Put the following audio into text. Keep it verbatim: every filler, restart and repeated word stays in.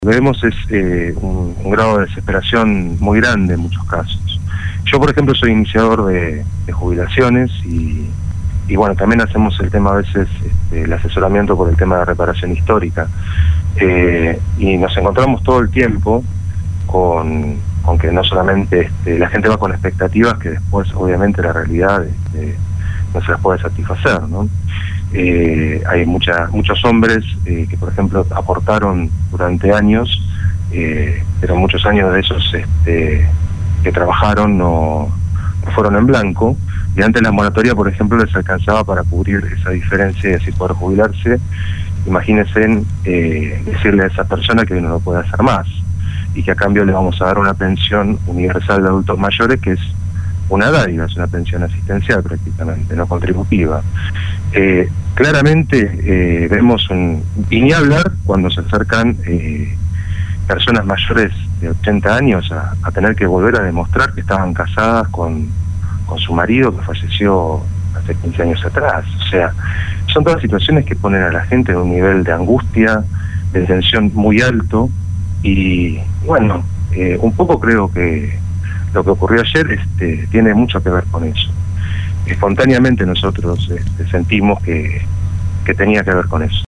Lo que vemos es eh, un, un grado de desesperación muy grande en muchos casos. Yo, por ejemplo, soy iniciador de, de jubilaciones y, y bueno, también hacemos el tema a veces, este, el asesoramiento por el tema de reparación histórica. Eh, y nos encontramos todo el tiempo con, con que no solamente este, la gente va con expectativas que después obviamente la realidad este, no se las puede satisfacer, ¿no? Eh, hay mucha, muchos hombres eh, que, por ejemplo, aportaron durante años, eh, pero muchos años de esos este, que trabajaron no, no fueron en blanco, y antes la moratoria, por ejemplo, les alcanzaba para cubrir esa diferencia y así poder jubilarse. Imagínense eh, decirle a esa persona que no lo puede hacer más y que a cambio le vamos a dar una pensión universal de adultos mayores, que es una dádiva, es una pensión asistencial prácticamente, no contributiva. Eh, claramente eh, vemos un... y ni hablar cuando se acercan eh, personas mayores de ochenta años a, a tener que volver a demostrar que estaban casadas con, con su marido que falleció hace quince años atrás. O sea, son todas situaciones que ponen a la gente en un nivel de angustia, de tensión muy alto, y bueno, eh, un poco creo que lo que ocurrió ayer este, tiene mucho que ver con eso. Espontáneamente nosotros este, sentimos que, que tenía que ver con eso.